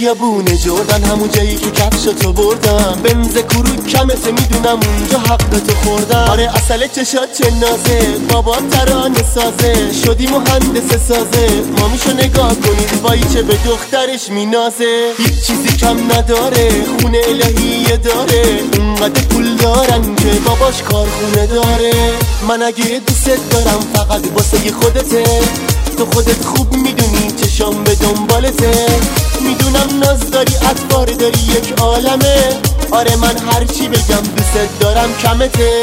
خیابون جردن، همون جایی که کفشاتو بردم. بنز کروک کمته میدونم اونجا حقتو خوردم. آره اصل چشات چه نازه، بابا ترانه سازه. شدی مهندس سازه، مامیشو نگاه کنید وای چه به دخترش مینازه. هیچ چیزی کم نداره، خونه الهیه داره. اونقدر پول دارن که باباش کارخونه داره. من اگه دوست دارم فقط واسه خودته، تو خودت خوب میدونی چشام به دنبالته. میدونم ناز داری، اطوار داری، یک عالمه. آره من هرچی بگم دوست دارم کمته.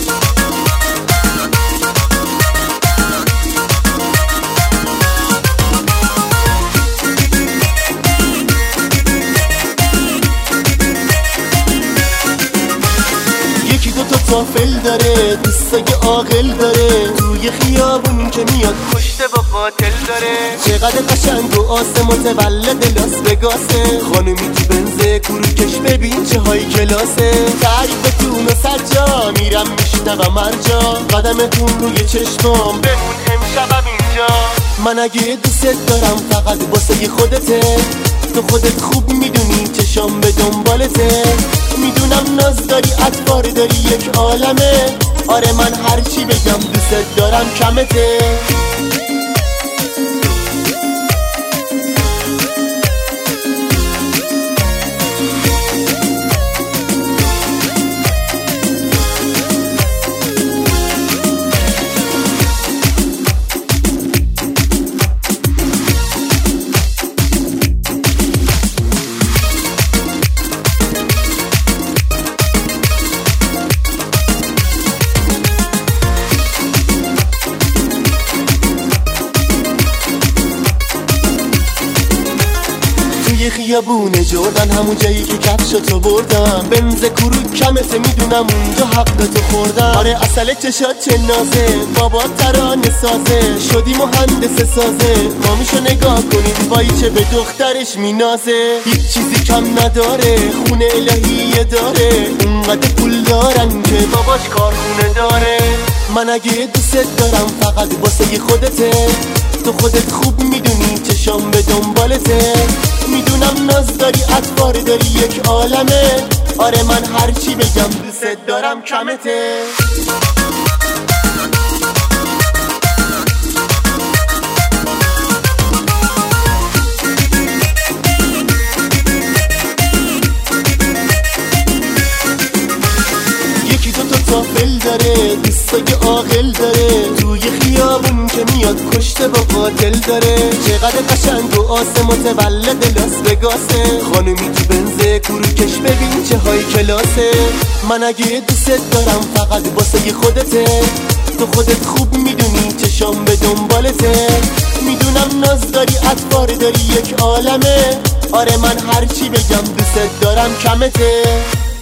یکی دوتا تافل داره، دوستای عاقل داره. توی خیابون که میاد کشته با قاتل داره. چقدر قشنگ و آسه، متولد لاس وگاسه. خانومی تو بنز کروکش ببین چه های کلاسه. تعریفتون و سجا میرم میشنوم هرجا. قدمتون روی چشمام بمون امشبم اینجا. من اگه دوست دارم فقط واسه خودته، تو خودت خوب میدونی چشام به دنبالته. میدونم ناز داری، اطوار داری، یک عالمه. آره من هرچی بگم دوست دارم کمته. توی خیابون جردن، همون جایی که کفشاتو بردم. بنز کروک کمته میدونم اونجا حقتو خوردم. آره اصل چشات چه نازه، بابا ترانه سازه. شدی مهندس سازه، مامیشو نگاه کنید وای چه به دخترش مینازه. هیچ چیزی کم نداره، خونه الهیه داره. اونقدر پول دارن که باباش کارخونه داره. من اگه دوست دارم فقط واسه خودته، تو خودت خوب میدونی چشام به دنبالته. میدونم ناز داری، اطوار داری، یک عالمه. آره من هرچی بگم دوست دارم کمته. یکی دوتا تافل داره، دوستای عاقل داره. توی خیابون که میاد کشته با قاتل داره. چقدر قشنگ و آسه، متولد لاس وگاسه. خانومی تو بنز کروکش ببین چه های کلاسه. من اگه دوست دارم فقط واسه خودته، تو خودت خوب میدونی چشام به دنبالته. میدونم ناز داری، اطوار داری، یک عالمه. آره من هرچی بگم دوست دارم کمته.